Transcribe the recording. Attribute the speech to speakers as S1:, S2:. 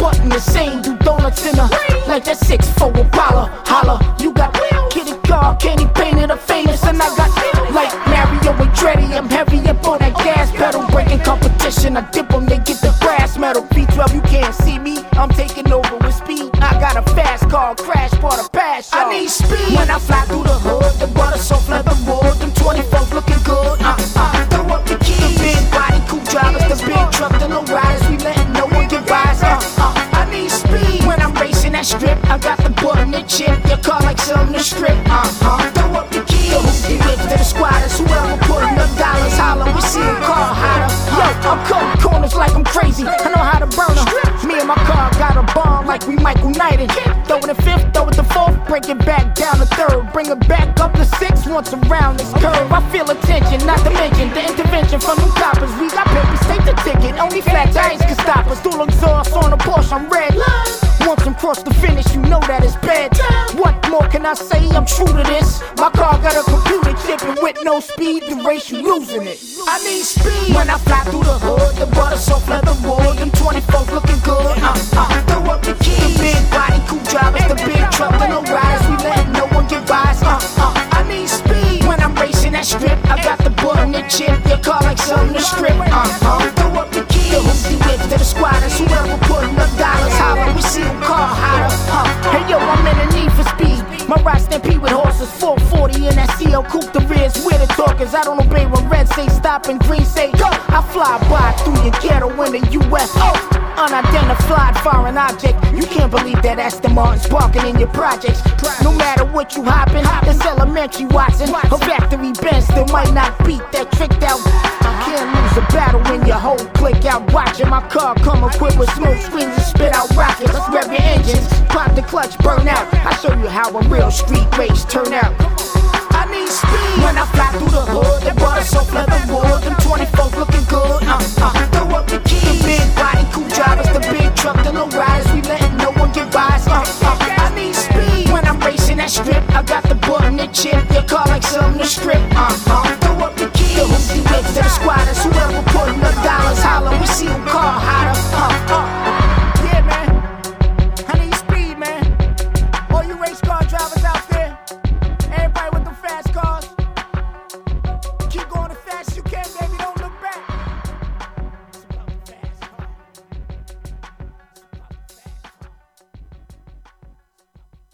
S1: button the same, do donuts in a like that 6'4" Apollo. Holla, you got Kitty car, candy painted a famous, and I got like Mario and Dreddy. I'm heavy up on that gas pedal, breaking competition. I dip them, they get the brass metal. V12, you can't see me, I'm taking over with speed. I got a fast car, crash part of pass. I need speed when I fly through the hood. The butter soft leather wood, them 24s looking good. Throw up the keys. The big body, cool drivers, the big truck, the low riders. We letting no one get by us. I need speed when I'm racing that strip. I got the button and chip. Your car like something to strip. Throw up the keys. The hoopty whips to the squatters. Whoever putting up dollars, holler. We see a car hotter. Yo, I'm cutting corners like I'm crazy. I know how to burn them. Me and my car got a bomb like we Michael Knighted. Throw it in fifth, throw it to fourth, break it back down to third, bring it back up to six once around this curve. I feel attention, not to mention the intervention from them coppers. We got papers, take the ticket. Only flat tires can stop us. Dual exhaust on the Porsche, I'm red. Once I'm cross the finish, you know that it's bad. What more can I say? I'm true to this. My car got a computer chip, and with no speed, the race you losing it. I need speed when I fly through the hood. The butter soft leather wood, them 24s looking good. Throw up the keys. The big body, cool drivers, the big truck, the low riders. We letting no one get by us. I need speed when I'm racing that strip. I got the button and chip. Your car like something to strip. Throw up the keys. The hoopty whips to the squatters. Whoever putting up dollars, holler. We see them car hotter. Hey yo, I'm in a need for speed. My ride stampede with horses, 440 in that CL coupe. The rear's where the talkers. I don't obey when red say stop and green say go. I fly by through your ghetto in the UFO. Unidentified foreign object. You can't believe that Aston Martin's parking in your projects. No matter what you hoppin', it's elementary Watson. A factory Benz still might not beat that tricked out. Can't lose a battle when your whole click out watching. My car come equipped with smoke screens and spit out rockets. Let's rev your engines, pop the clutch, burn out. I show you how a real street race turn out. I need speed when I fly through the